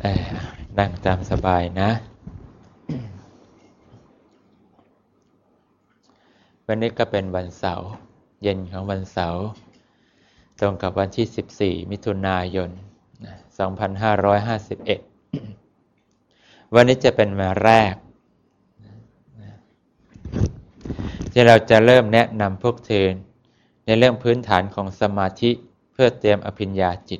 นั่งตามสบายนะวันนี้ก็เป็นวันเสาร์เย็นของวันเสาร์ตรงกับวันที่14มิถุนายน2551วันนี้จะเป็นวันแรกที่เราจะเริ่มแนะนำพวกเธอในเรื่องพื้นฐานของสมาธิเพื่อเตรียมอภิญญาจิต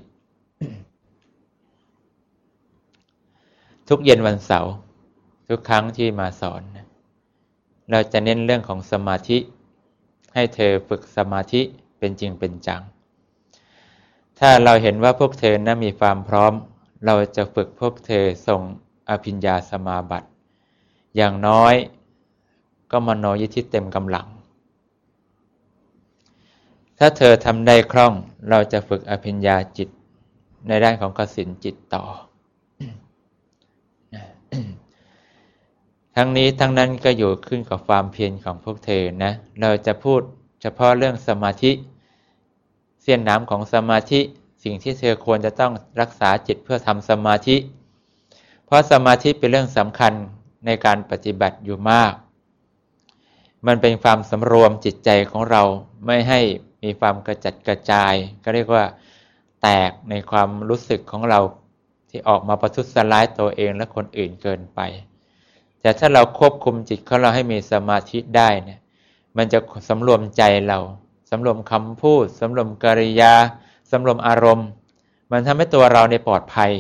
ทุกเย็นวันเสาร์ทุกครั้งที่มาสอนเราจะเน้นเรื่องของสมาธิให้เธอฝึกสมาธิเป็นจริงเป็นจังถ้าเราเห็นว่าพวกเธอนั้นมีความพร้อมเราจะฝึกพวกเธอส่งอภิญญาสมาบัติอย่างน้อยก็มโนยิทธิเต็มกำลังถ้าเธอทำได้คล่องเราจะฝึกอภิญญาจิตในด้านของกสิณจิตต่อทั้งนี้ทั้งนั้นก็อยู่ขึ้นกับความเพียรของพวกเธอนะเราจะพูดเฉพาะเรื่องสมาธิเสี้ยนน้ำของสมาธิสิ่งที่เธอควรจะต้องรักษาจิตเพื่อทำสมาธิเพราะสมาธิเป็นเรื่องสำคัญในการปฏิบัติอยู่มากมันเป็นความสำรวมจิตใจของเราไม่ให้มีความกระจัดกระจายก็เรียกว่าแตกในความรู้สึกของเราที่ออกมาประทุษร้ายตัวเองและคนอื่นเกินไปแต่ถ้าเราควบคุมจิตของเราให้มีสมาธิได้เนี่ยมันจะสำรวมใจเราสำรวมคำพูดสำรวมกิริยาสำรวมอารมณ์มันทำให้ตัวเราในปลอดภัย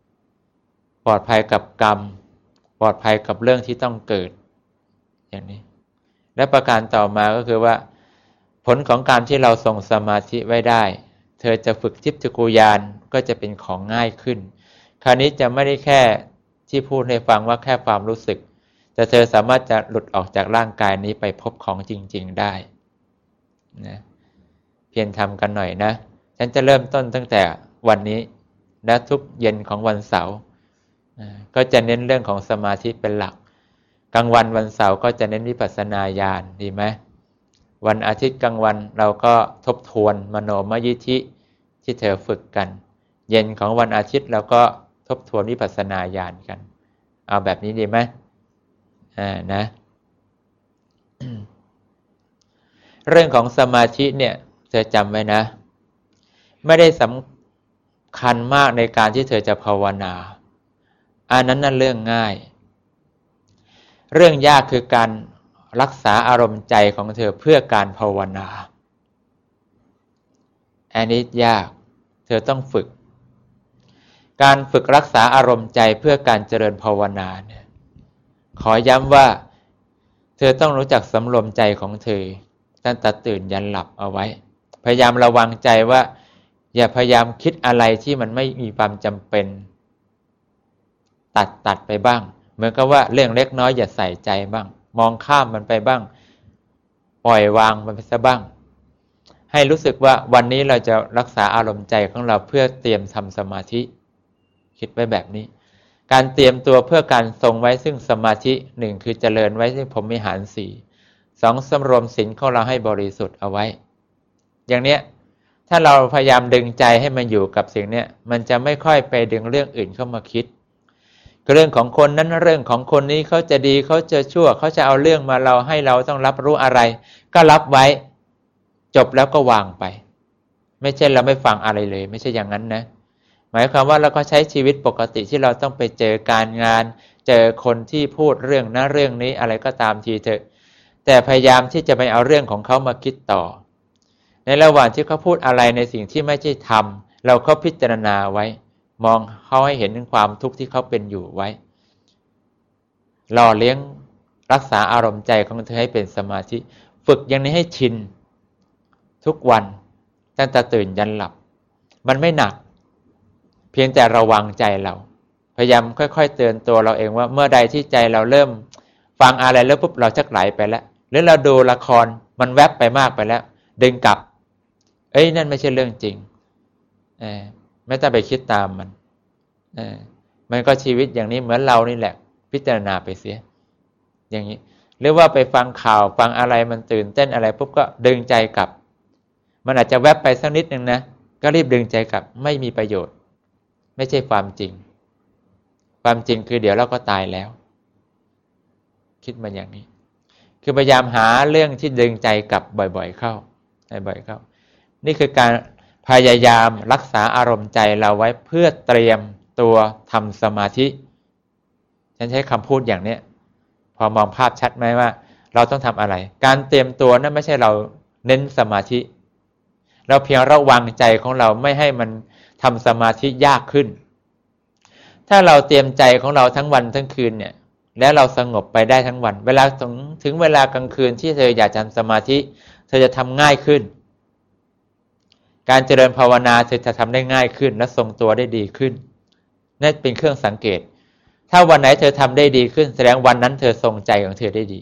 กับกรรมปลอดภัยกับเรื่องที่ต้องเกิดอย่างนี้และประการต่อมาก็คือว่าผลของการที่เราทรงสมาธิไว้ได้เธอจะฝึกทิพย์จักขุญาณก็จะเป็นของง่ายขึ้นคราวนี้จะไม่ได้แค่ที่พูดให้ฟังว่าแค่ความรู้สึกแต่เธอสามารถจะหลุดออกจากร่างกายนี้ไปพบของจริงๆได้นะเพียรทำกันหน่อยนะฉันจะเริ่มต้นตั้งแต่วันนี้และทุกเย็นของวันเสาร์ก็จะเน้นเรื่องของสมาธิเป็นหลักกลางวันวันเสาร์ก็จะเน้นวิปัสสนาญาณดีไหมวันอาทิตย์กลางวันเราก็ทบทวนมโนมยิทธิที่เธอฝึกกันเย็นของวันอาทิตย์เราก็ทบทวนวิปัสสนาญาณกันเอาแบบนี้ดีไหมนะ เรื่องของสมาธิเนี่ยเธอจำไว้นะไม่ได้สำคัญมากในการที่เธอจะภาวนาอันนั้นน่ะเรื่องง่ายเรื่องยากคือการรักษาอารมณ์ใจของเธอเพื่อการภาวนาอันนี้ยากเธอต้องฝึกการฝึกรักษาอารมณ์ใจเพื่อการเจริญภาวนาเนี่ยขอย้ำว่าเธอต้องรู้จักสำรวมใจของเธอตั้งแต่ตื่นยันหลับเอาไว้พยายามระวังใจว่าอย่าพยายามคิดอะไรที่มันไม่มีความจำเป็นตัดไปบ้างเหมือนกับว่าเรื่องเล็กน้อยอย่าใส่ใจบ้างมองข้ามมันไปบ้างปล่อยวางมันไปซะบ้างให้รู้สึกว่าวันนี้เราจะรักษาอารมณ์ใจของเราเพื่อเตรียมทำสมาธิคิดไว้แบบนี้การเตรียมตัวเพื่อการทรงไว้ซึ่งสมาธิหนึ่งคือเจริญไว้ซึ่งพรหมวิหารสี่สองสำรวมศีลของเราให้บริสุทธิ์เอาไว้อย่างเนี้ยถ้าเราพยายามดึงใจให้มันอยู่กับสิ่งเนี้ยมันจะไม่ค่อยไปดึงเรื่องอื่นเข้ามาคิดเรื่องของคนนั้นเรื่องของคนนี้เขาจะดีเขาจะชั่วเขาจะเอาเรื่องมาเราให้เราต้องรับรู้อะไรก็รับไว้จบแล้วก็วางไปไม่ใช่เราไม่ฟังอะไรเลยไม่ใช่อย่างนั้นนะหมายความว่าเราก็ใช้ชีวิตปกติที่เราต้องไปเจอการงานเจอคนที่พูดเรื่องนั้นเรื่องนี้อะไรก็ตามทีเถอะแต่พยายามที่จะไปเอาเรื่องของเขามาคิดต่อในระหว่างที่เขาพูดอะไรในสิ่งที่ไม่ใช่ธรรมเราก็พิจารณาไว้มองเขาให้เห็นถึงความทุกข์ที่เขาเป็นอยู่ไว้หล่อเลี้ยงรักษาอารมณ์ใจของเธอให้เป็นสมาธิฝึกอย่างนี้ให้ชินทุกวันตั้งแต่ตื่นยันหลับมันไม่หนักเพียงแต่ระวังใจเราพยายามค่อยๆเตือนตัวเราเองว่าเมื่อใดที่ใจเราเริ่มฟังอะไรแล้วปุ๊บเราชักไหลไปแล้วหรือเราดูละครมันแวบไปมากไปแล้วดึงกลับนั่นไม่ใช่เรื่องจริงไม่ต้องไปคิดตามมันมันก็ชีวิตอย่างนี้เหมือนเรานี่แหละพิจารณาไปเสียอย่างนี้หรือว่าไปฟังข่าวฟังอะไรมันตื่นเต้นอะไรปุ๊บก็ดึงใจกลับมันอาจจะแวบไปสักนิดนึงนะก็รีบดึงใจกลับไม่มีประโยชน์ไม่ใช่ความจริงความจริงคือเดี๋ยวเราก็ตายแล้วคิดมาอย่างนี้คือพยายามหาเรื่องที่ดึงใจกลับบ่อยๆเข้าบ่อยๆเข้านี่คือการพยายามรักษาอารมณ์ใจเราไว้เพื่อเตรียมตัวทำสมาธิฉันใช้คำพูดอย่างนี้พอมองภาพชัดไหมว่าเราต้องทำอะไรการเตรียมตัวนั้นไม่ใช่เราเน้นสมาธิเราเพียงระวังใจของเราไม่ให้มันทำสมาธิยากขึ้นถ้าเราเตรียมใจของเราทั้งวันทั้งคืนเนี่ยแล้วเราสงบไปได้ทั้งวันเวลาถึงเวลากลางคืนที่เธออยากทำสมาธิเธอจะทำง่ายขึ้นการเจริญภาวนาเธอจะทำได้ง่ายขึ้นและทรงตัวได้ดีขึ้นนั่นเป็นเครื่องสังเกตถ้าวันไหนเธอทำได้ดีขึ้นแสดงวันนั้นเธอทรงใจของเธอได้ดี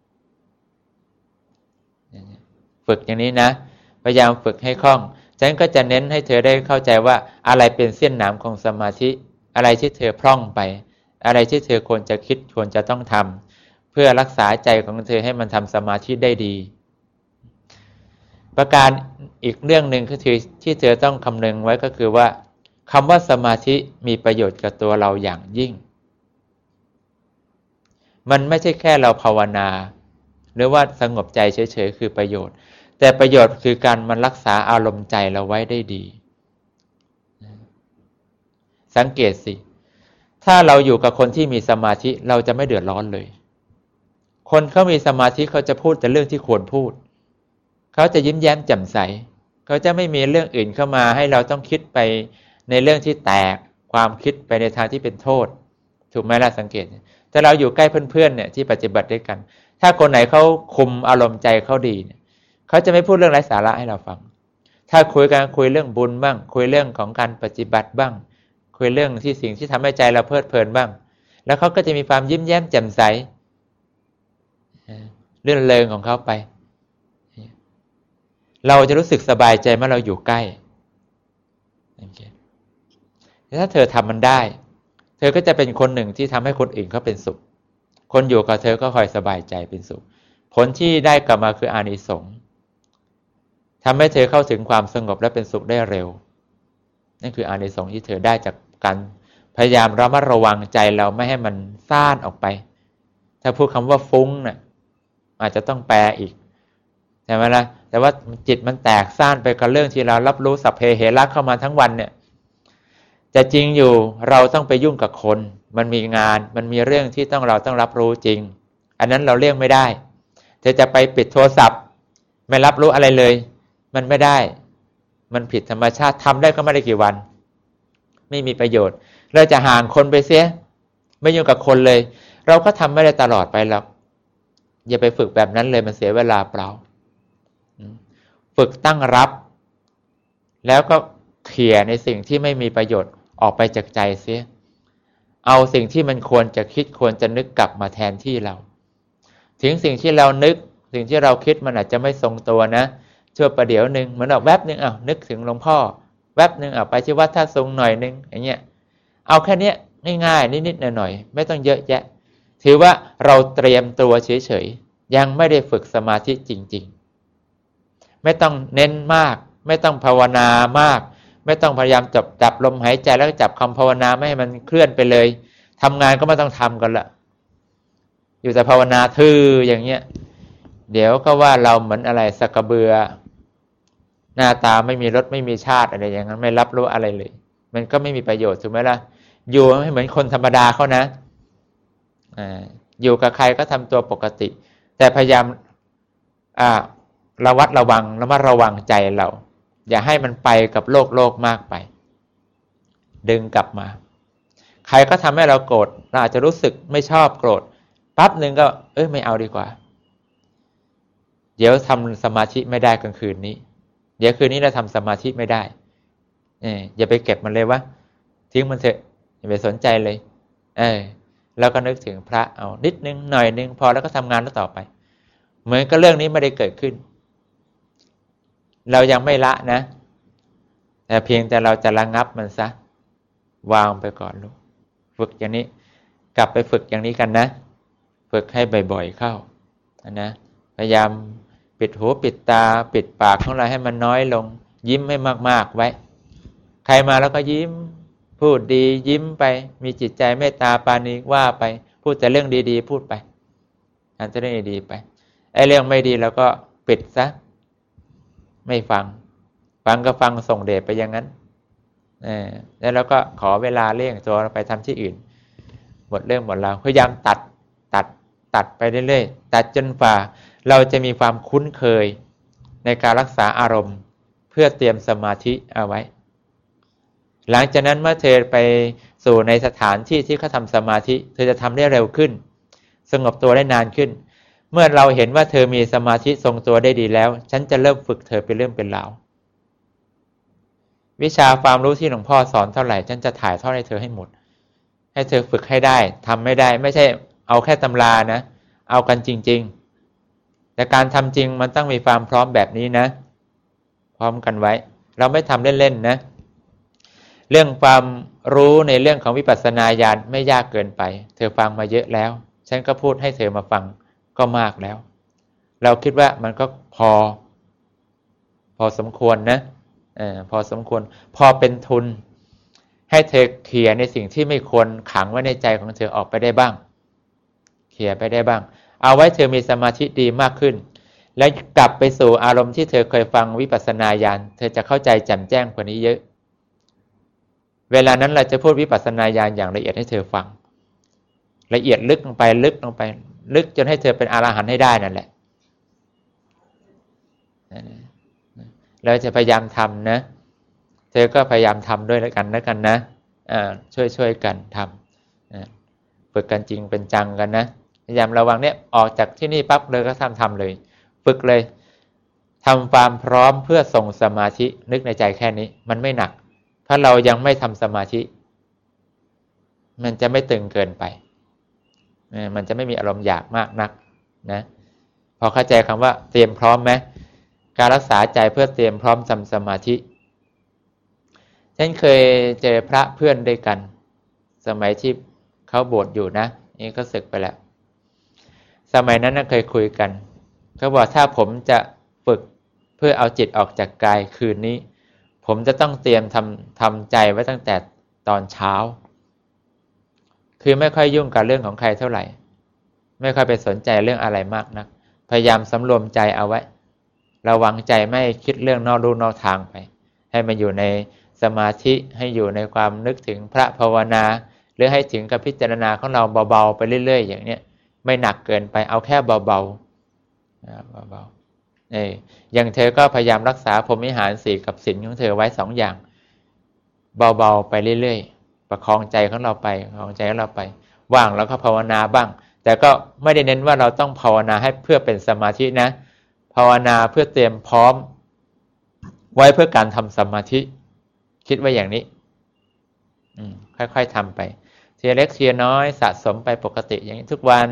ฝึกอย่างนี้นะพยายามฝึกให้คล่องฉันก็จะเน้นให้เธอได้เข้าใจว่าอะไรเป็นเส้นหนามของสมาธิอะไรที่เธอพร่องไปอะไรที่เธอควรจะคิดควรจะต้องทำเพื่อรักษาใจของเธอให้มันทำสมาธิได้ดีประการอีกเรื่องหนึ่งก็คือที่เธอต้องคำนึงไว้ก็คือว่าคำว่าสมาธิมีประโยชน์กับตัวเราอย่างยิ่งมันไม่ใช่แค่เราภาวนาหรือว่าสงบใจเฉยๆคือประโยชน์แต่ประโยชน์คือการมันรักษาอารมณ์ใจเราไว้ได้ดีสังเกตสิถ้าเราอยู่กับคนที่มีสมาธิเราจะไม่เดือดร้อนเลยคนเขามีสมาธิเขาจะพูดแต่เรื่องที่ควรพูดเขาจะยิ้มแย้มแจ่มใสเขาจะไม่มีเรื่องอื่นเข้ามาให้เราต้องคิดไปในเรื่องที่แตกความคิดไปในทางที่เป็นโทษถูกไหมล่ะสังเกตแต่เราอยู่ใกล้เพื่อนๆเนี่ยที่ปฏิบัติด้วยกันถ้าคนไหนเขาคุมอารมณ์ใจเขาดีเนี่ยเขาจะไม่พูดเรื่องไร้สาระให้เราฟังถ้าคุยกันคุยเรื่องบุญบ้างคุยเรื่องของการปฏิบัติบ้างคุยเรื่องที่สิ่งที่ทำให้ใจเราเพลิดเพลินบ้างแล้วเขาก็จะมีความยิ้มแย้มแจ่มใสเรื่องเริงของเขาไปเราจะรู้สึกสบายใจเมื่อเราอยู่ใกล้ถ้าเธอทำมันได้เธอก็จะเป็นคนหนึ่งที่ทำให้คนอื่นเขาเป็นสุขคนอยู่กับเธอก็คอยสบายใจเป็นสุขผลที่ได้กลับมาคืออานิสงส์ทำให้เธอเข้าถึงความสงบและเป็นสุขได้เร็วนั่นคืออานิสงส์ที่เธอได้จากการพยายามระมัดระวังใจเราไม่ให้มันซ่านออกไปถ้าพูดคำว่าฟุ้งน่ะอาจจะต้องแปลอีกใช่ไหมล่ะแต่ว่าจิตมันแตกซ่านไปกับเรื่องที่เรารับรู้สัพเพเหระเข้ามาทั้งวันเนี่ยจะจริงอยู่เราต้องไปยุ่งกับคนมันมีงานมันมีเรื่องที่เราต้องรับรู้จริงอันนั้นเราเลี่ยงไม่ได้เธอจะไปปิดโทรศัพท์ไม่รับรู้อะไรเลยมันไม่ได้มันผิดธรรมชาติทำได้ก็ไม่ได้กี่วันไม่มีประโยชน์เราจะห่างคนไปเสียไม่ยุ่งกับคนเลยเราก็ทำไม่ได้ตลอดไปหรอกอย่าไปฝึกแบบนั้นเลยมันเสียเวลาเปล่าฝึกตั้งรับแล้วก็เคลียร์ในสิ่งที่ไม่มีประโยชน์ออกไปจากใจเสียเอาสิ่งที่มันควรจะคิดควรจะนึกกลับมาแทนที่เราถึงสิ่งที่เรานึกสิ่งที่เราคิดมันอาจจะไม่ทรงตัวนะชั่วประเดี๋ยวนึงเหมือนออกแวบนึงนึกถึงหลวงพ่อแวบนึงไปที่วัดท่าทรงหน่อยนึงอย่างเงี้ยเอาแค่นี้ง่ายๆนิดๆหน่อยๆไม่ต้องเยอะแยะถือว่าเราเตรียมตัวเฉยๆยังไม่ได้ฝึกสมาธิจริงๆไม่ต้องเน้นมากไม่ต้องภาวนามากไม่ต้องพยายามจับลมหายใจแล้วจับคำภาวนาไม่ให้มันเคลื่อนไปเลยทำงานก็ไม่ต้องทำกันละอยู่แต่ภาวนาทื่ออย่างเงี้ยเดี๋ยวก็ว่าเราเหมือนอะไรสักกระเบือหน้าตาไม่มีรสไม่มีชาติอะไรอย่างนั้นไม่รับรู้อะไรเลยมันก็ไม่มีประโยชน์ถูกไหมล่ะอยู่ให้เหมือนคนธรรมดาเขานะอยู่กับใครก็ทำตัวปกติแต่พยายามระมัดระวังใจเราอย่าให้มันไปกับโลกมากไปดึงกลับมาใครก็ทำให้เราโกรธเราอาจจะรู้สึกไม่ชอบโกรธปั๊บนึงก็ไม่เอาดีกว่าเดี๋ยวทำสมาธิไม่ได้กลางคืนนี้เดี๋ยวคืนนี้เราทำสมาธิไม่ได้อย่าไปเก็บมันเลยวะทิ้งมันเถอะอย่าไปสนใจเลยแล้วก็นึกถึงพระเอานิดนึงหน่อยนึงพอแล้วก็ทำงานแล้วต่อไปเหมือนกับเรื่องนี้ไม่ได้เกิดขึ้นเรายังไม่ละนะแต่เพียงแต่เราจะระงับมันซะวางไปก่อนลูกฝึกอย่างนี้กลับไปฝึกอย่างนี้กันนะฝึกให้บ่อยๆเข้านะพยายามปิดหูปิดตาปิดปากของเราให้มันน้อยลงยิ้มให้มากๆไว้ใครมาแล้วก็ยิ้มพูดดียิ้มไปมีจิตใจเมตตาปราณีว่าไปพูดแต่เรื่องดีๆพูดไปอ่านแต่เรื่องดีๆไปไอ้เรื่องไม่ดีเราก็ปิดซะไม่ฟังก็ฟังส่งเดชไปอย่างนั้นแล้วเราก็ขอเวลาเลี่ยงตัวไปทำที่อื่นหมดเรื่องหมดราวพยายามตัดไปเรื่อยๆตัดจนฝ่าเราจะมีความคุ้นเคยในการรักษาอารมณ์เพื่อเตรียมสมาธิเอาไว้หลังจากนั้นเมื่อเธอไปสู่ในสถานที่ที่เขาทำสมาธิเธอจะทำได้เร็วขึ้นสงบตัวได้นานขึ้นเมื่อเราเห็นว่าเธอมีสมาธิทรงตัวได้ดีแล้วฉันจะเริ่มฝึกเธอเป็นเรื่องเป็นราววิชาความรู้ที่หลวงพ่อสอนเท่าไหร่ฉันจะถ่ายทอดให้เธอให้หมดให้เธอฝึกให้ได้ทำไม่ได้ไม่ใช่เอาแค่ตำรานะเอากันจริงๆแต่การทำจริงมันต้องมีความพร้อมแบบนี้นะพร้อมกันไว้เราไม่ทำเล่นๆนะเรื่องความรู้ในเรื่องของวิปัสสนาญาณไม่ยากเกินไปเธอฟังมาเยอะแล้วฉันก็พูดให้เธอมาฟังก็มากแล้วเราคิดว่ามันก็พอสมควรนะพอสมควรพอเป็นทุนให้เธอเคลียร์ในสิ่งที่ไม่ควรขังไว้ในใจของเธอออกไปได้บ้างเคลียร์ไปได้บ้างเอาไว้เธอมีสมาธิดีมากขึ้นแล้วกลับไปสู่อารมณ์ที่เธอเคยฟังวิปัสสนาญาณเธอจะเข้าใจแจ่มแจ้งกว่านี้เยอะเวลานั้นเราจะพูดวิปัสสนาญาณอย่างละเอียดให้เธอฟังละเอียดลึกลงไปลึกจนให้เธอเป็นอรหันต์ให้ได้นั่นแหละเราจะพยายามทำนะเธอก็พยายามทำด้วยแล้วกันนะช่วยกันทำฝึกกันจริงเป็นจังกันนะพยายามระวังเนี่ยออกจากที่นี่ปั๊บเลยก็ทำเลยฝึกเลยทำความพร้อมเพื่อส่งสมาธินึกในใจแค่นี้มันไม่หนักถ้าเรายังไม่ทำสมาธิมันจะไม่ตึงเกินไปมันจะไม่มีอารมณ์อยากมากนักนะพอเข้าใจคำว่าเตรียมพร้อมไหมการรักษาใจเพื่อเตรียมพร้อมทำสมาธิฉันเคยเจอพระเพื่อนด้วยกันสมัยที่เขาบวชอยู่นะนี่ก็สึกไปแล้วสมัยนั้นเคยคุยกันเขาบอกถ้าผมจะฝึกเพื่อเอาจิตออกจากกายคืนนี้ผมจะต้องเตรียมทำใจไว้ตั้งแต่ตอนเช้าคือไม่ค่อยยุ่งกับเรื่องของใครเท่าไหร่ไม่ค่อยไปสนใจเรื่องอะไรมากนักพยายามสำรวมใจเอาไว้ระวังใจไม่คิดเรื่องนอกลู่นอกทางไปให้มันอยู่ในสมาธิให้อยู่ในความนึกถึงพระภาวนาหรือให้ถึงกับพิจารณาของเราเบาๆไปเรื่อยๆอย่างเนี้ยไม่หนักเกินไปเอาแค่เบาๆเบาๆอย่างเธอก็พยายามรักษาพรหมวิหาร4กับศีลของเธอไว้2อย่างเบาๆไปเรื่อยๆประคองใจของเราไปว่างแล้วก็ภาวนาบ้างแต่ก็ไม่ได้เน้นว่าเราต้องภาวนาให้เพื่อเป็นสมาธินะภาวนาเพื่อเตรียมพร้อมไว้เพื่อการทำสมาธิคิดว่าอย่างนี้ค่อยๆทำไปเทียเล็กเทียน้อยสะสมไปปกติอย่างนี้ทุกวัน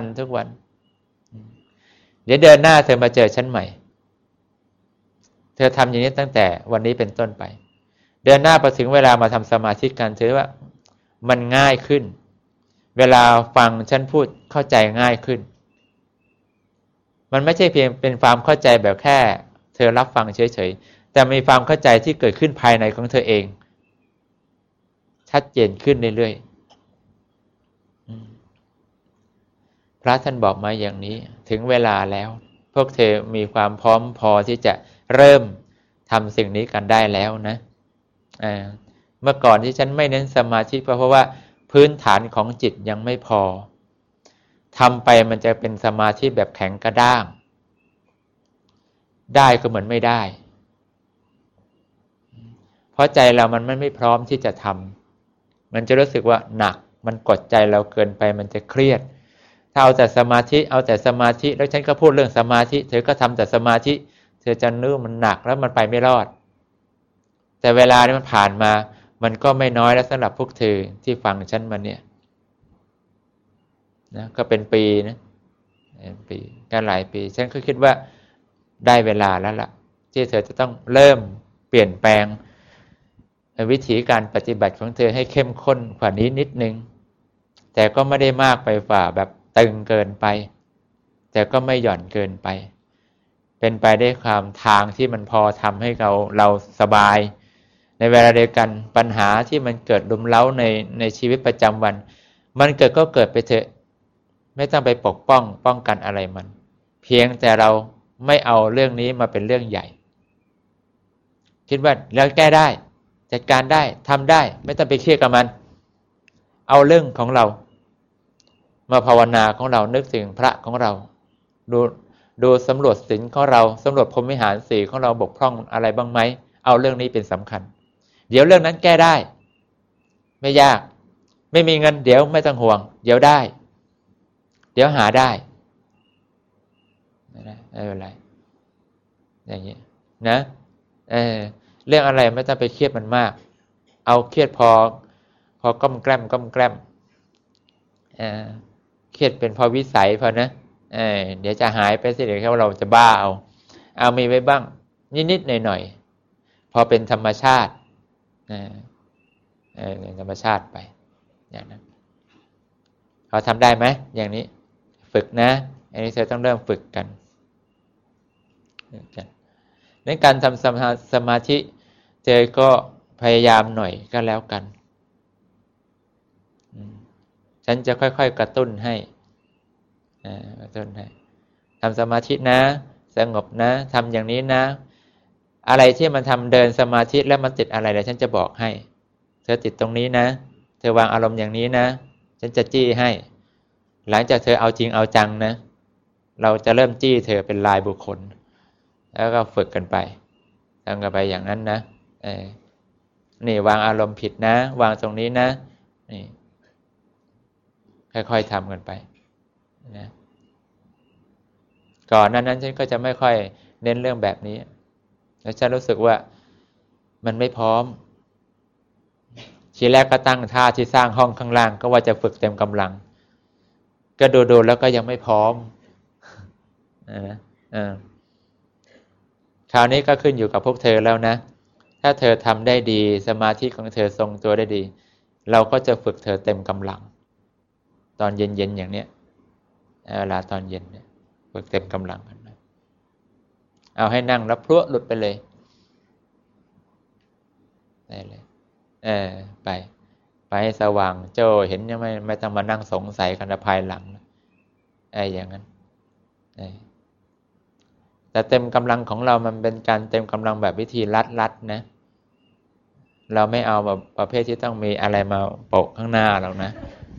เดี๋ยวเดินหน้าเธอมาเจอฉันใหม่เธอทำอย่างนี้ตั้งแต่วันนี้เป็นต้นไปเดือนหน้าพอถึงเวลามาทำสมาธิกันถือว่ามันง่ายขึ้นเวลาฟังฉันพูดเข้าใจง่ายขึ้นมันไม่ใช่เพียงเป็นความเข้าใจแบบแค่เธอรับฟังเฉยๆแต่มีความเข้าใจที่เกิดขึ้นภายในของเธอเองชัดเจนขึ้นเรื่อยๆพระท่านบอกมาอย่างนี้ถึงเวลาแล้วพวกเธอมีความพร้อมพอที่จะเริ่มทำสิ่งนี้กันได้แล้วนะเมื่อก่อนที่ฉันไม่เน้นสมาธิเพราะว่าพื้นฐานของจิตยังไม่พอทำไปมันจะเป็นสมาธิแบบแข็งกระด้างได้ก็เหมือนไม่ได้เพราะใจเรามันไม่พร้อมที่จะทำมันจะรู้สึกว่าหนักมันกดใจเราเกินไปมันจะเครียดถ้าเอาแต่สมาธิแล้วฉันก็พูดเรื่องสมาธิเธอก็ทำแต่สมาธิเธอจะนึกมันหนักแล้วมันไปไม่รอดแต่เวลานี้มันผ่านมามันก็ไม่น้อยแล้วสำหรับพวกเธอที่ฟังฉันมาเนี่ยนะก็เป็นปีนะปีกันหลายปีฉันก็คิดว่าได้เวลาแล้วล่ะที่เธอจะต้องเริ่มเปลี่ยนแปลงวิธีการปฏิบัติของเธอให้เข้มข้นกว่านี้นิดนึงแต่ก็ไม่ได้มากไปฝ่าแบบตึงเกินไปแต่ก็ไม่หย่อนเกินไปเป็นไปได้ความทางที่มันพอทำให้เราสบายในเวลาเดียวกันปัญหาที่มันเกิดรุมเร้าในชีวิตประจำวันมันเกิดก็เกิดไปเถอะไม่ต้องไปปกป้องกันอะไรมันเพียงแต่เราไม่เอาเรื่องนี้มาเป็นเรื่องใหญ่คิดว่าเราแก้ได้จัดการได้ทำได้ไม่ต้องไปเครียดกับมันเอาเรื่องของเรามาภาวนาของเรานึกถึงพระของเราดูสำรวจศีลของเราสำรวจพรหมวิหารสี่ของเราบกพร่องอะไรบ้างไหมเอาเรื่องนี้เป็นสำคัญเดี๋ยวเรื่องนั้นแก้ได้ไม่ยากไม่มีเงินเดี๋ยวไม่ต้องห่วงเดี๋ยวได้เดี๋ยวหาได้ไม่เป็นไรอย่างนี้นะเรื่องอะไรไม่ต้องไปเครียดมันมากเอาเครียดพอก้มแกล้มเครียดเป็นพอวิสัยพอนะเดี๋ยวจะหายไปสิเดี๋ยวเราจะบ้าเอามีไว้บ้างนิดๆหน่อยๆพอเป็นธรรมชาติธรรมชาติไปอย่างนั้นเขาทำได้ไหมอย่างนี้ฝึกนะอันนี้เธอต้องเริ่มฝึกกันในการทำสมาธิเธอก็พยายามหน่อยก็แล้วกันฉันจะค่อยๆกระตุ้นให้ทำสมาธินะสงบนะทำอย่างนี้นะอะไรที่มันทำเดินสมาธิแล้วมันติดอะไรเดี๋ยวฉันจะบอกให้เธอติดตรงนี้นะเธอวางอารมณ์อย่างนี้นะฉันจะจี้ให้หลังจากเธอเอาจริงเอาจังนะเราจะเริ่มจี้เธอเป็นรายบุคคลแล้วก็ฝึกกันไปทำกันไปอย่างนั้นนะนี่วางอารมณ์ผิดนะวางตรงนี้นะนี่ค่อยๆทำกันไปนะก่อนนั้นฉันก็จะไม่ค่อยเน้นเรื่องแบบนี้แล้วฉันรู้สึกว่ามันไม่พร้อมทีแรกก็ตั้งท่าที่สร้างห้องข้างล่างก็ว่าจะฝึกเต็มกำลังก็ดูแล้วก็ยังไม่พร้อมคราวนี้ก็ขึ้นอยู่กับพวกเธอแล้วนะถ้าเธอทำได้ดีสมาธิของเธอทรงตัวได้ดีเราก็จะฝึกเธอเต็มกำลังตอนเย็นๆอย่างเนี้ยเวลาตอนเย็นเนี่ยฝึกเต็มกำลังกันนะเอาให้นั่งแล้วพรวดหลุดไปเลยได้เลยไปให้สว่างโจ้เห็นยังไม่ต้องมานั่งสงสัยกันภายหลังอย่างนั้นแต่เต็มกำลังของเรามันเป็นการเต็มกำลังแบบวิธีลัดนะเราไม่เอาแบบประเภทที่ต้องมีอะไรมาโปะข้างหน้าหรอกนะ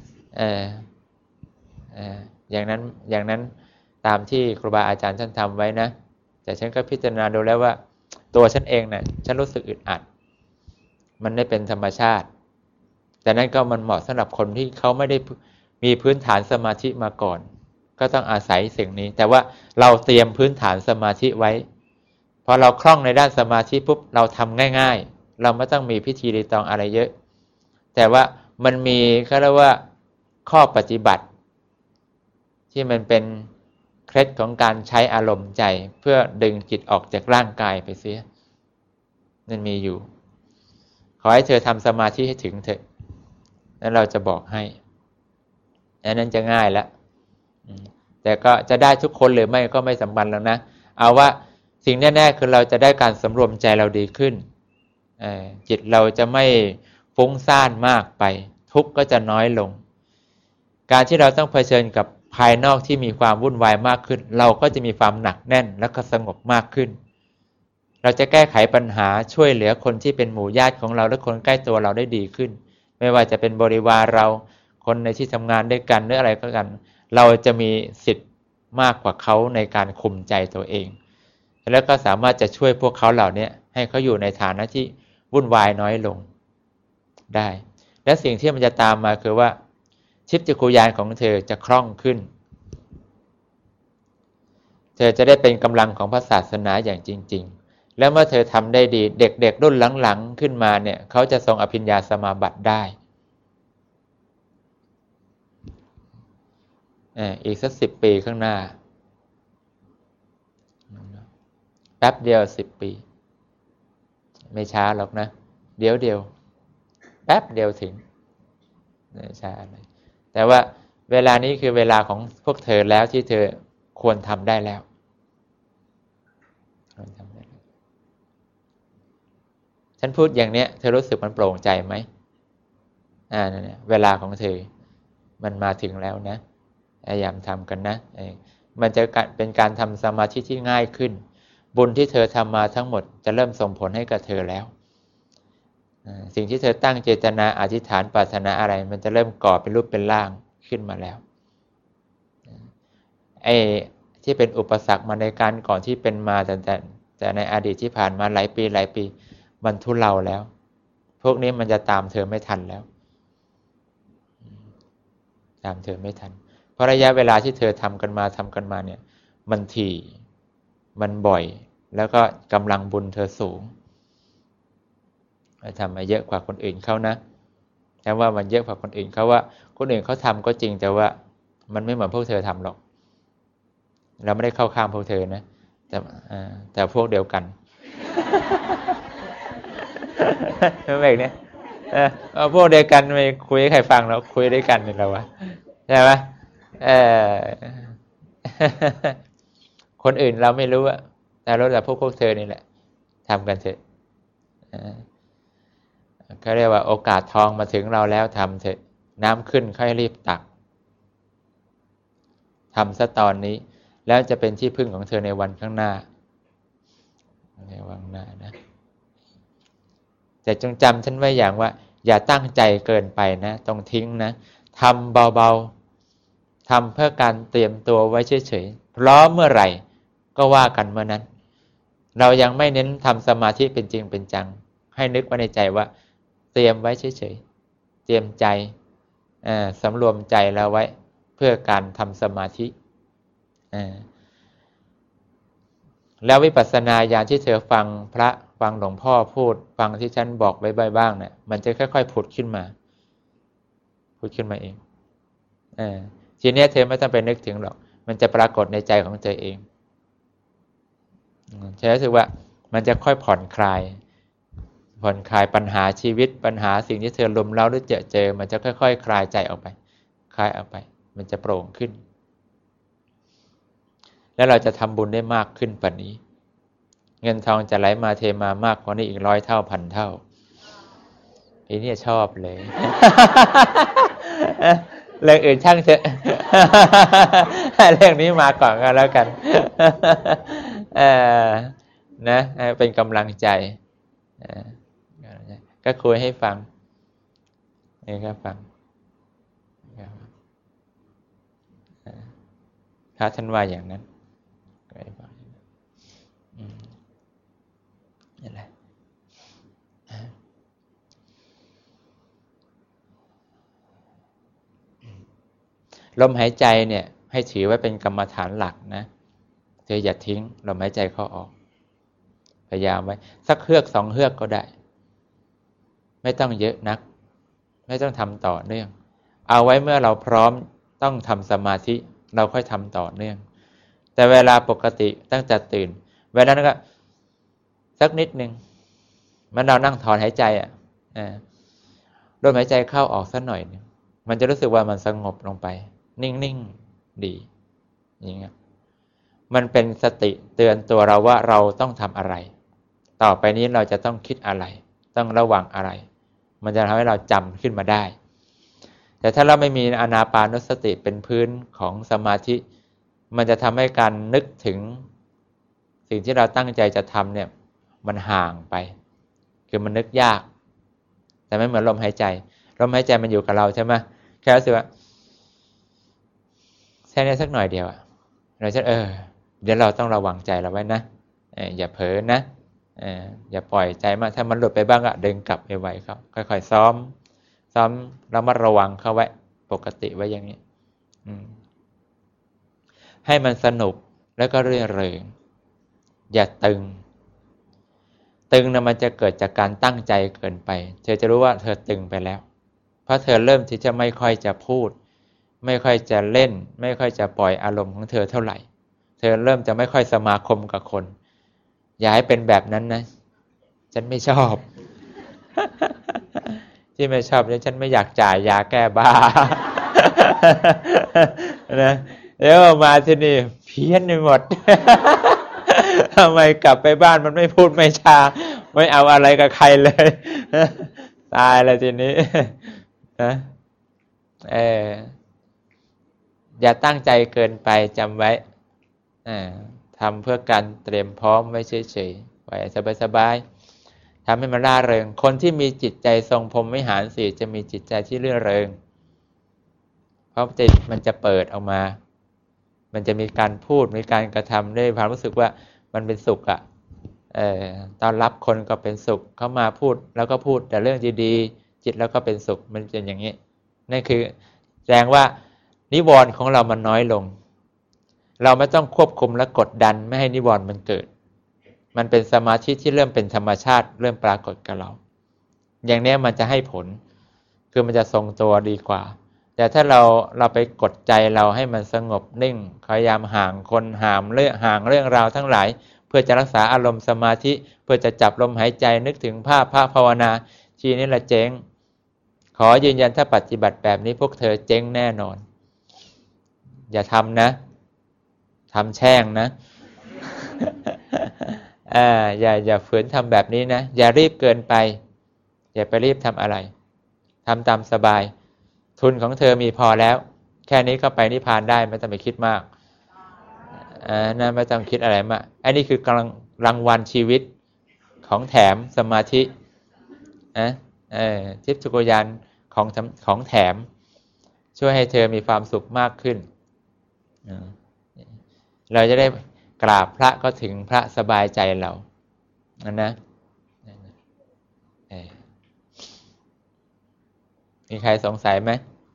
อย่างนั้นตามที่ครูบาอาจารย์ท่านทำไว้นะแต่ฉันก็พิจารณาดูแล้วว่าตัวฉันเองเนี่ยฉันรู้สึกอึดอัดมันไม่เป็นธรรมชาติแต่นั่นก็มันเหมาะสำหรับคนที่เขาไม่ได้มีพื้นฐานสมาธิมาก่อนก็ต้องอาศัยสิ่งนี้แต่ว่าเราเตรียมพื้นฐานสมาธิไว้พอเราคล่องในด้านสมาธิปุ๊บเราทำง่ายๆเราไม่ต้องมีพิธีรีตองอะไรเยอะแต่ว่ามันมีเขาเรียกว่าข้อปฏิบัติที่มันเป็นเคล็ดของการใช้อารมณ์ใจเพื่อดึงจิตออกจากร่างกายไปเสียนั่นมีอยู่ขอให้เธอทำสมาธิให้ถึงเถอะแล้วเราจะบอกให้อันนั้นจะง่ายแล้วแต่ก็จะได้ทุกคนหรือไม่ก็ไม่สำคัญแล้วนะเอาว่าสิ่งแน่ๆคือเราจะได้การสำรวมใจเราดีขึ้นจิตเราจะไม่ฟุ้งซ่านมากไปทุกข์ก็จะน้อยลงการที่เราต้องเผชิญกับภายนอกที่มีความวุ่นวายมากขึ้นเราก็จะมีความหนักแน่นและก็สงบมากขึ้นเราจะแก้ไขปัญหาช่วยเหลือคนที่เป็นหมู่ญาติของเราและคนใกล้ตัวเราได้ดีขึ้นไม่ว่าจะเป็นบริวารเราคนในที่ทำงานด้วยกันหรืออะไรก็กันเราจะมีสิทธิ์มากกว่าเขาในการคุมใจตัวเองแล้วก็สามารถจะช่วยพวกเขาเหล่านี้ให้เขาอยู่ในฐานะที่วุ่นวายน้อยลงได้และสิ่งที่มันจะตามมาคือว่าชิพจักรยานของเธอจะคล่องขึ้นเธอจะได้เป็นกำลังของพระศาสนาอย่างจริงๆแล้วเมื่อเธอทำได้ดีเด็กๆรุ่นหลังๆขึ้นมาเนี่ยเขาจะทรงอภิญญาสมาบัติได้อีกสัก10 ปีข้างหน้าแป๊บเดียว10 ปีไม่ช้าหรอกนะเดี๋ยวแป๊บเดียวถึงไม่ช้าอะไรแต่ว่าเวลานี้คือเวลาของพวกเธอแล้วที่เธอควรทำได้แล้วฉันพูดอย่างเนี้ยเธอรู้สึกมันโปร่งใจไหมนั่นเนี่ยเวลาของเธอมันมาถึงแล้วนะพยายามทำกันนะมันจะเป็นการทำสมาธิที่ง่ายขึ้นบุญที่เธอทำมาทั้งหมดจะเริ่มส่งผลให้กับเธอแล้วสิ่งที่เธอตั้งเจตนาอธิษฐานปรารถนาอะไรมันจะเริ่มก่อเป็นรูปเป็นร่างขึ้นมาแล้วที่เป็นอุปสรรคมาในการก่อนที่เป็นมาแต่ในอดีตที่ผ่านมาหลายปีมันทุเลาแล้วพวกนี้มันจะตามเธอไม่ทันแล้วตามเธอไม่ทันเพราะระยะเวลาที่เธอทำกันมาเนี่ยมันถี่มันบ่อยแล้วก็กำลังบุญเธอสูงทำมาเยอะกว่าคนอื่นเขานะแต่ว่ามันเยอะกว่าคนอื่นเขาว่าคนอื่นเขาทำก็จริงแต่ว่ามันไม่เหมือนพวกเธอทำหรอกเราไม่ได้เข้าข้างพวกเธอนะแต่พวกเดียวกันแบบนี้พวกเดียวกันไม่คุยให้ใครฟังเราคุยด้วยกันนี่เราวะใช่ไหมคนอื่นเราไม่รู้อะแต่รู้แต่พวกเธอนี่แหละทำกันเถอะเขาเรียกว่าโอกาสทองมาถึงเราแล้วทำเถอะน้ำขึ้นค่อยรีบตักทำซะตอนนี้แล้วจะเป็นที่พึ่งของเธอในวันข้างหน้าในวันหน้านะแต่จงจำฉันไว้อย่างว่าอย่าตั้งใจเกินไปนะต้องทิ้งนะทำเบาๆทำเพื่อการเตรียมตัวไว้เฉยๆพร้อมเมื่อไหร่ก็ว่ากันเมื่อนั้นเรายังไม่เน้นทำสมาธิเป็นจริงเป็นจังให้นึกไว้ในใจว่าเตรียมไว้เฉยๆเตรียมใจสำรวมใจเราไว้เพื่อการทำสมาธิแล้ววิปัสสนาญาณที่เธอฟังพระฟังหลวงพ่อพูดฟังที่ฉันบอกไว้บ้างเนี่ยมันจะค่อยๆผุดขึ้นมาเองทีนี้เธอไม่ต้องไปนึกถึงหรอกมันจะปรากฏในใจของเธอเองฉันรู้สึกว่ามันจะค่อยผ่อนคลายปัญหาชีวิตปัญหาสิ่งที่เธอลุมเล้าหรือเจอมันจะค่อยๆคลายใจออกไปคลายออกไปมันจะโปร่งขึ้นแล้วเราจะทำบุญได้มากขึ้นกว่านี้เงินทองจะไหลมาเทมามากกว่านี้อีก100 เท่าพันเท่าไอ้นี่ชอบเลยเรื่องอื่นช่างเถอะเรื่องนี้มาก่อนก็แล้วกันนะเป็นกำลังใจก็คุยให้ฟังนี่ก็ฟังพระท่านว่าอย่างนั้นนี่แหละลมหายใจเนี่ยให้ถือไว้เป็นกรรมฐานหลักนะเธออย่าทิ้งลมหายใจเข้าออกพยายามไว้สักเฮือก2 เฮือกก็ได้ไม่ต้องเยอะนักไม่ต้องทำต่อเนื่องเอาไว้เมื่อเราพร้อมต้องทำสมาธิเราค่อยทำต่อเนื่องแต่เวลาปกติตั้งแต่ตื่นเวลานั้นก็สักนิดนึงมันเรานั่งถอนหายใจลมหายใจเข้าออกสักหน่อยนึงมันจะรู้สึกว่ามันสงบลงไปนิ่งๆดีอย่างเงี้ยมันเป็นสติเตือนตัวเราว่าเราต้องทำอะไรต่อไปนี้เราจะต้องคิดอะไรต้องระวังอะไรมันจะทำให้เราจำขึ้นมาได้แต่ถ้าเราไม่มีอานาปานุสติเป็นพื้นของสมาธิมันจะทำให้การนึกถึงสิ่งที่เราตั้งใจจะทำเนี่ยมันห่างไปคือมันนึกยากแต่ไม่เหมือนลมหายใจมันอยู่กับเราใช่ไหมแค่รู้สึกว่าแค่นี้สักหน่อยเดียวเราจะเดี๋ยวเราต้องระวังใจเราไว้นะอย่าเผลอนะอย่าปล่อยใจมากถ้ามันหลุดไปบ้างดึงกลับไปไว้ครับค่อยๆซ้อมระมัดระวังเข้าไว้ปกติไว้อย่างนี้ให้มันสนุกแล้วก็เรื่อยเริงอย่าตึงนะมันจะเกิดจากการตั้งใจเกินไปเธอจะรู้ว่าเธอตึงไปแล้วเพราะเธอเริ่มที่จะไม่ค่อยจะพูดไม่ค่อยจะเล่นไม่ค่อยจะปล่อยอารมณ์ของเธอเท่าไหร่เธอเริ่มจะไม่ค่อยสมาคมกับคนอย่าให้เป็นแบบนั้นนะฉันไม่ชอบ ที่ไม่ชอบเนี่ยฉันไม่อยากจ่ายยาแก้บ้า นะแล้วมาที่นี่เพี้ยนไปหมด ทำไมกลับไปบ้านมันไม่พูดไม่จาไม่เอาอะไรกับใครเลยตายแล้วทีนี้นะอย่าตั้งใจเกินไปจำไว้ทำเพื่อการเตรียมพร้อมไว้เฉยๆไว้สบายๆทำให้มันร่าเริงคนที่มีจิตใจทรงพรหมวิหารสี่จะมีจิตใจที่รื่นเริงเพราะจิตมันจะเปิดออกมามันจะมีการพูดมีการกระทำด้วยความรู้สึกว่ามันเป็นสุขอ่ะตอนรับคนก็เป็นสุขเขามาพูดแล้วก็พูดแต่เรื่องดีๆจิตแล้วก็เป็นสุขมันเป็นอย่างนี้นั่นคือแสดงว่านิวรณ์ของเรามันน้อยลงเราไม่ต้องควบคุมและกดดันไม่ให้นิวรณ์มันเกิดมันเป็นสมาธิที่เริ่มเป็นธรรมชาติเริ่มปรากฏกับเราอย่างนี้มันจะให้ผลคือมันจะทรงตัวดีกว่าแต่ถ้าเราไปกดใจเราให้มันสงบนิ่งพยายามห่างคนห่างเรื่องราวทั้งหลายเพื่อจะรักษาอารมณ์สมาธิเพื่อจะจับลมหายใจนึกถึงภาพพระภาวนาทีนี้ละเจ๊งขอยืนยันถ้าปฏิบัติแบบนี้พวกเธอเจ๊งแน่นอนอย่าทำนะทำแช่งนะอย่าฝืนทำแบบนี้นะอย่ารีบเกินไปอย่าไปรีบทำอะไรทำตามสบายทุนของเธอมีพอแล้วแค่นี้ก็ไปนิพพานได้ไม่ต้องไปคิดมากนั่นไม่ต้องคิดอะไรมากอันนี้คือกำลังรางวัลชีวิตของแถมสมาธิทิพย์จักรยานของแถมช่วยให้เธอมีความสุขมากขึ้นเราจะได้กราบพระก็ถึงพระสบายใจเรานะมีใครสงสัยไหม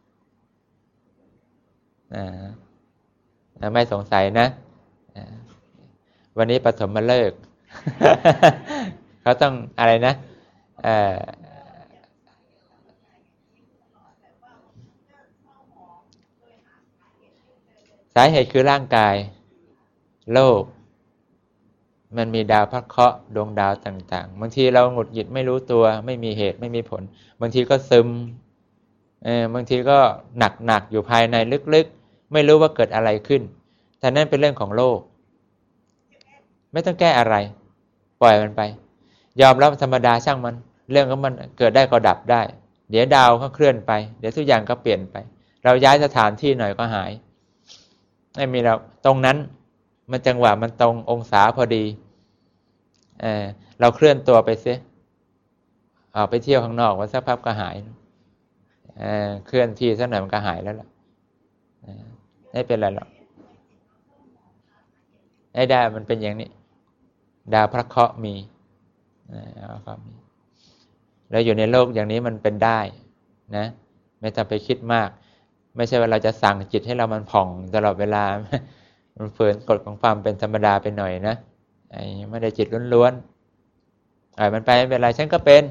ไม่สงสัยนะวันนี้ปฐมฤกษ์ เขาต้องอะไรนะสาเหตุคือร่างกายโลกมันมีดาวพระเคราะห์ดวงดาวต่างๆบางทีเราหงุดหงิดไม่รู้ตัวไม่มีเหตุไม่มีผลบางทีก็ซึมบางทีก็หนักอยู่ภายในลึกๆไม่รู้ว่าเกิดอะไรขึ้นแต่นั่นเป็นเรื่องของโลกไม่ต้องแก้อะไรปล่อยมันไปยอมรับธรรมดาช่างมันเรื่องของมันเกิดได้ก็ดับได้เดี๋ยวดาวก็เคลื่อนไปเดี๋ยวทุกอย่างก็เปลี่ยนไปเราย้ายสถานที่หน่อยก็หายไม่มีเราตรงนั้นมันจังหวะมันตรงองศาพอดีเราเคลื่อนตัวไปซิออกไปเที่ยวข้างนอกวันสักพักก็หายเคลื่อนที่สักหน่อยมันก็หายแล้วล่ะไม่เป็นไรหรอกได้มันเป็นอย่างนี้ดาวพระเคราะห์มีแล้วอยู่ในโลกอย่างนี้มันเป็นได้นะไม่ต้องไปคิดมากไม่ใช่ว่าเราจะสั่งจิตให้เรามันผ่องตลอดเวลามันฝืนกฎของความเป็นธรรมดาไปหน่อยนะไม่ได้จิตล้วนๆมันไปไม่เป็นไรฉันก็เป็น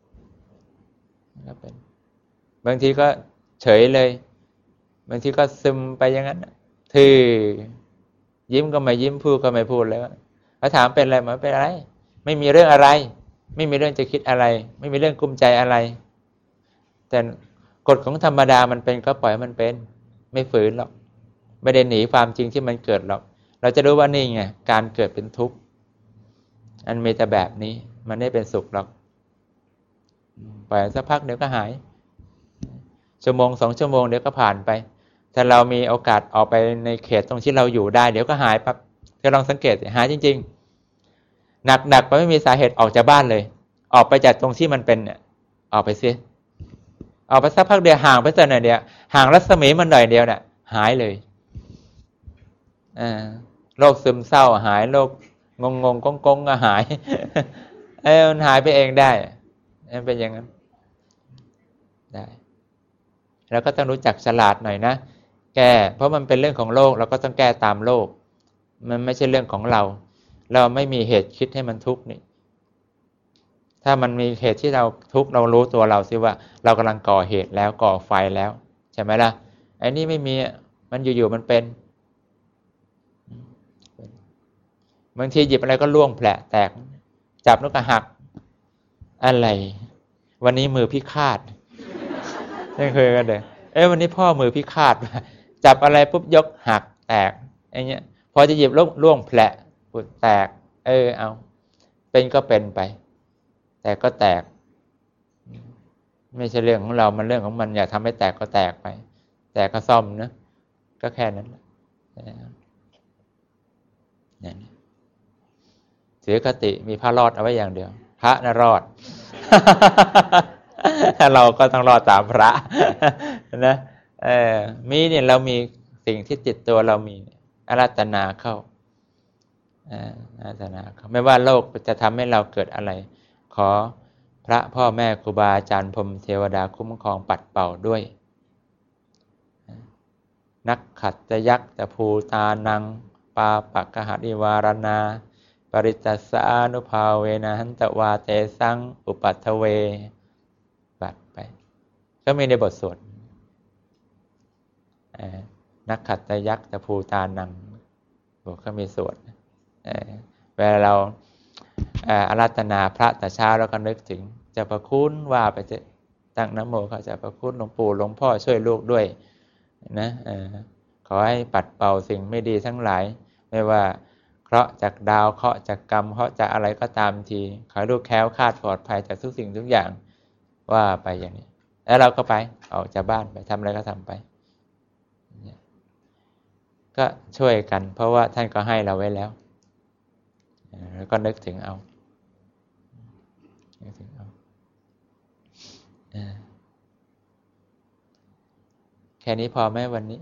บางทีก็เฉยเลยบางทีก็ซึมไปอย่างนั้นทื่อยิ้มก็ไม่ยิ้มพูดก็ไม่พูดแล้วเขาถามเป็นอะไรมันเป็นอะไรไม่มีเรื่องอะไรไม่มีเรื่องจะคิดอะไรไม่มีเรื่องกุมใจอะไรแต่กฎของธรรมดามันเป็นก็ปล่อยมันเป็นไม่ฝืนหรอกไม่ได้หนีความจริงที่มันเกิดหรอกเราจะรู้ว่านี่ไงการเกิดเป็นทุกข์อันมีแต่แบบนี้มันไม่เป็นสุขหรอกปล่อยสักพักเดี๋ยวก็หายชั่วโมง2 ชั่วโมงเดี๋ยวก็ผ่านไปถ้าเรามีโอกาสออกไปในเขตตรงที่เราอยู่ได้เดี๋ยวก็หายปั๊บเธอลองสังเกตหายจริงๆหนักไปไม่มีสาเหตุออกจากบ้านเลยออกไปจากตรงที่มันเป็นเนี่ยออกไปซิออกไปสักพักเดียวห่างไปสักหน่อยเดียวห่างรัศมีมันหน่อยเดียวเนี่ยหายเลยโรคซึมเศร้าหายโรคงงกงก็หายมันหายไปเองได้เป็นอย่างนั้นได้แล้วก็ต้องรู้จักฉลาดหน่อยนะแก้เพราะมันเป็นเรื่องของโลกเราก็ต้องแก้ตามโลกมันไม่ใช่เรื่องของเราไม่มีเหตุคิดให้มันทุกข์นี่ถ้ามันมีเหตุที่เราทุกข์เรารู้ตัวเราสิว่าเรากำลังก่อเหตุแล้วก่อไฟแล้วใช่ไหมล่ะไอ้นี่ไม่มีมันอยู่ๆมันเป็นบางทีหยิบอะไรก็ล่วงแผลแตกจับแล้วก็หักอะไรวันนี้มือพิฆาตไม่เคยกันเลยวันนี้พ่อมือพิฆาตจับอะไรปุ๊บยกหักแตกอย่างเงี้ยพอจะหยิบล่วงแผลปุดแตกเอาเป็นก็เป็นไปแตกก็แตกไม่ใช่เรื่องของเรามันเรื่องของมันอยากทำให้แตกก็แตกไปแตกก็ซ่อมนะก็แค่นั้นเนี่ยถือคติมีพระรอดเอาไว้อย่างเดียวพระน่ะรอด เราก็ต้องรอดตามพระนะมีเนี่ยเรามีสิ่งที่ติดตัวเรามีอาราธนาเข้าอาราธนาเข้าไม่ว่าโลกจะทำให้เราเกิดอะไรขอพระพ่อแม่ครูบาอาจารย์พรหมเทวดาคุ้มครองปัดเป่าด้วยนักขัตตยักษ์ตภูตานังปาปักกหริวารณาปริตตัสสานุภาเวนะหันตวาเตสังอุปัฏฐเวบัดไปก็มีในบทสวดนักขัตตยักษ์ตภูตานังก็มีสวดเวลาเราอาราธนาพระแต่เช้าเราก็นึกถึงเจ้าพระคุณว่าไปจะตั้งนะโมข้าเจ้าพระคุณหลวงปู่หลวงพ่อช่วยลูกด้วยนะขอให้ปัดเป่าสิ่งไม่ดีทั้งหลายไม่ว่าเคราะห์จากดาวเคราะห์จากกรรมเคราะห์จากอะไรก็ตามทีขอให้ลูกแคล้วคลาดปลอดภัยจากทุกสิ่งทุกอย่างว่าไปอย่างนี้แล้วเราก็ไปออกจากบ้านไปทำอะไรก็ทำไปก็ช่วยกันเพราะว่าท่านก็ให้เราไว้แล้วแล้วก็นึกถึงเอานึกถึงเอาแค่นี้พอไหมวันนี้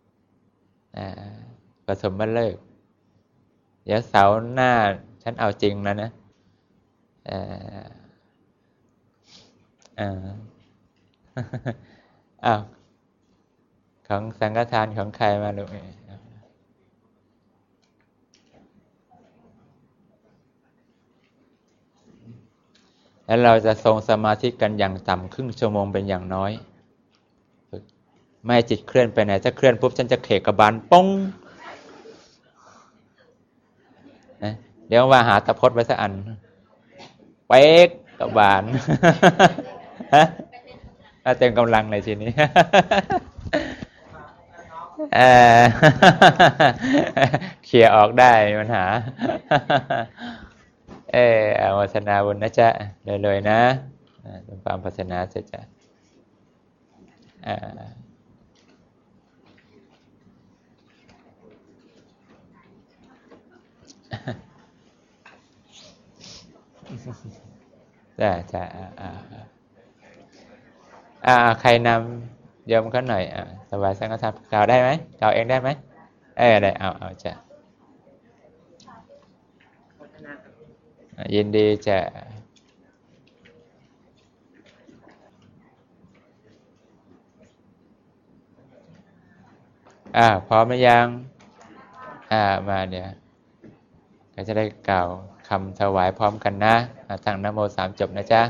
ปฐมฤกษ์เดี๋ยวเสาร์หน้าฉันเอาจริงแล้วนะอ้าวของสังฆทานของใครมาลูกแล้วเราจะทรงสมาธิกันอย่างต่ำครึ่งชั่วโมงเป็นอย่างน้อยไม่ให้จิตเคลื่อนไปไหนถ้าเคลื่อนปุ๊บฉันจะเขกกระบาลป้งนะเดี๋ยวว่าหาตะพดไว้สักอันเป๊กกระบาลเต็มกำลังเลยทีนี้เคลียร์ออกได้ปัญหาอนุโมทนาบุญนะจ๊ะเลยๆนะเป็นความปรารถนาเสียจ้ะจ้ะใครนำโยมเขาหน่อยสบายสังฆทานกล่าวได้ไหมกล่าวเองได้ไหมได้เอาจ้ะยินดีจะพร้อมหรือยังมาเดี๋ยวก็จะได้กล่าวคำถวายพร้อมกันนะตั้งนะโม3จบนะจ๊ะ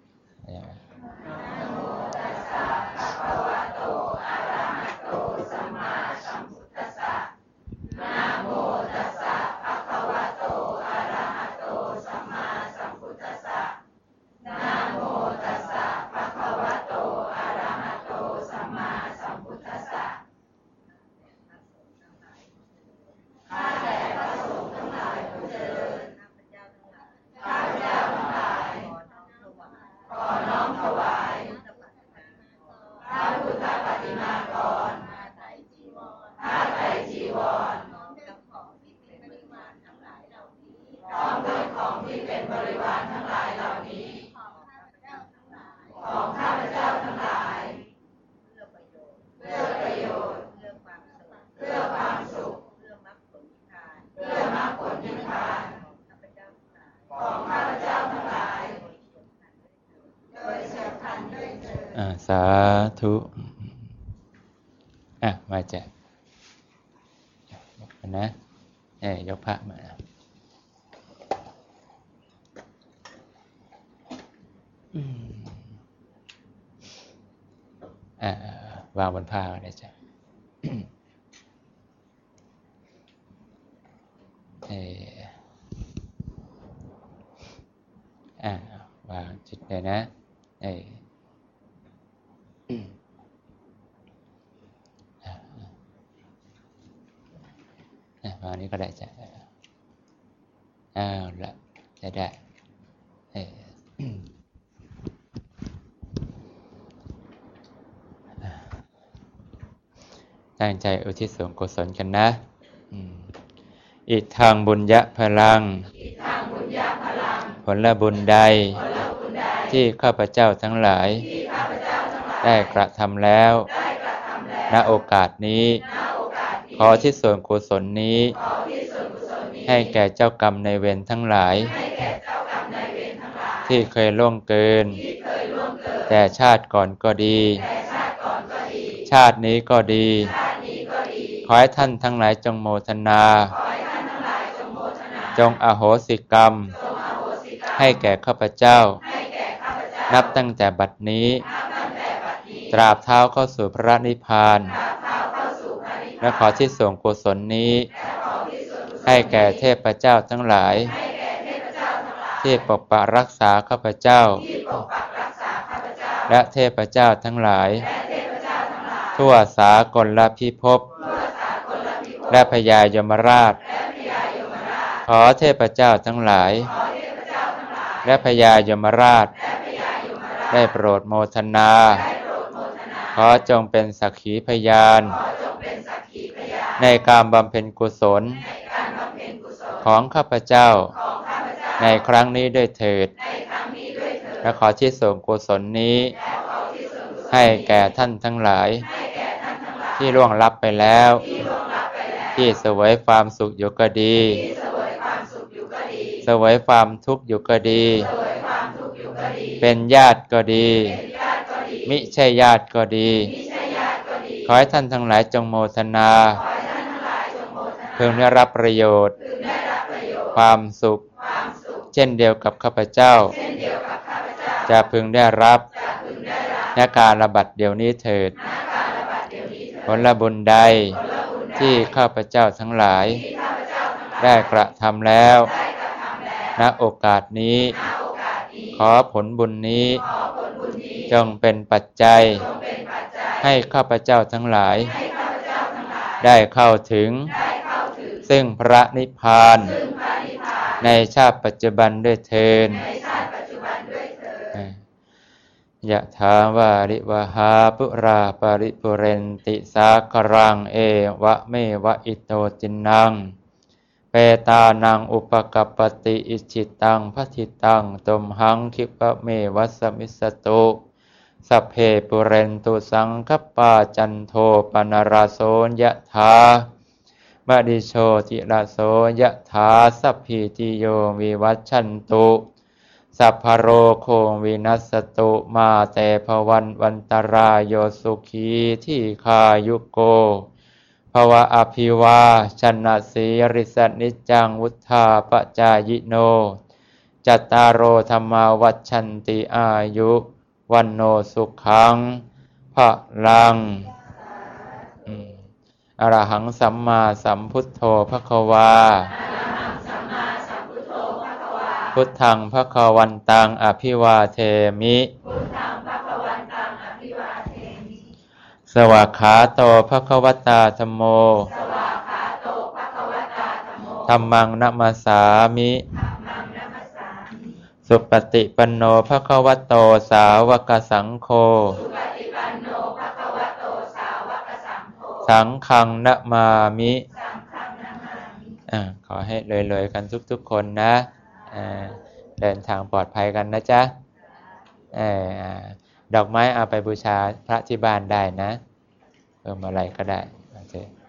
สาธุมาจ้ะนะยกพระมาวางบนผ้าได้จ้ะวางจิตเลยนะวางนี้ก็ได้จ้ะละจะได้ตั้งใจอุทิศส่วนกุศลกันนะอิทังบุญญะพลังผลบุญใดที่ข้าพเจ้าทั้งหลายได้กระทำแล้วณโอกาสนี้ขอที่ส่วนกุศลนี้ให้แก่เจ้ากรรมนายเวรทั้งหลายที่เคยล่วงเกินแต่ชาติก่อนก็ดีชาตินี้ก็ดีขอให้ท่านทั้งหลายจงโมทนาจงอโหสิกรรมให้แก่ข้าพเจ้านับตั้งแต่บัดนี้ตราบเท้าเข้าสู่พระนิพพานและขอที่ส่วนกุศลนี้ให้แก่เทพเจ้าทั้งหลายที่ปกปักรักษาข้าพเจ้าและเทพเจ้าทั้งหลายทั่วสากลพิภพและพญายมราชขอเทพเจ้าทั้งหลายและพญายมราชได้โปรดโมทนาขอจงเป็นสักขีพยานในการบำเพ็ญกุศลของข้าพเจ้าในครั้งนี้ด้วยเถิดและขอที่ส่งกุศลนี้ให้แก่ท่านทั้งหลายที่ล่วงลับไปแล้วที่เสวยความสุขอยู่ก็ดีเสวยความทุกข์อยู่ก็ดีเป็นญาติก็ดีมิใช่ญาติก็ดีขอให้ท่านทั้งหลายจงโมทนาพึงได้รับประโยชน์ความสุขเช่นเดียวกับข้าพเจ้าจะพึงได้รับณการระบัดเดี๋ยวนี้เถิดผลบุญใดที่ข้าพเจ้าทั้งหลายได้กระทำแล้วณโอกาสนี้ขอผลบุญนี้จงเป็นปัจจัยให้ข้าพเจ้าทั้งหลายได้เข้าถึงซึ่งพระนิพพานในชาติปัจจุบันด้วยเถิดยะถาวาริวหาปุราปริปุเรนติสาครังเอวะเมวะอิโตจินังเปตานังอุปกัปปติอิจิตังภัทิตังตุมหังคิปะเมวัสมิสตุสัพเพปุเรนตุสังคปาจันโทปนราโสยะถามดิโชติราโสยะถาสัพพิติโยวิวัชชันตุสัพพโรโควินัสตุมาเตภวันวันตรายโยสุขีที่คายุโกภวะอภิวาชนะสีริสนิจจังวุธาปจายโนจัตตารโอธรรมาวัชชันติอายุวันโนสุขังภะลังอรหังสัมมาสัมพุทโธภควาพุทธังภควันตังอภิวาเทมิสวากขาโตภควตาธัมโมธัมมังนัมมัสสามิสุปฏิปันโนภควโตสาวกสังโฆสังฆังนะมามิขอให้เลยๆกันทุกๆคนนะเดินทางปลอดภัยกันนะจ๊ะดอกไม้เอาไปบูชาพระที่บ้านได้นะเพิ่มอะไรก็ได้โอเค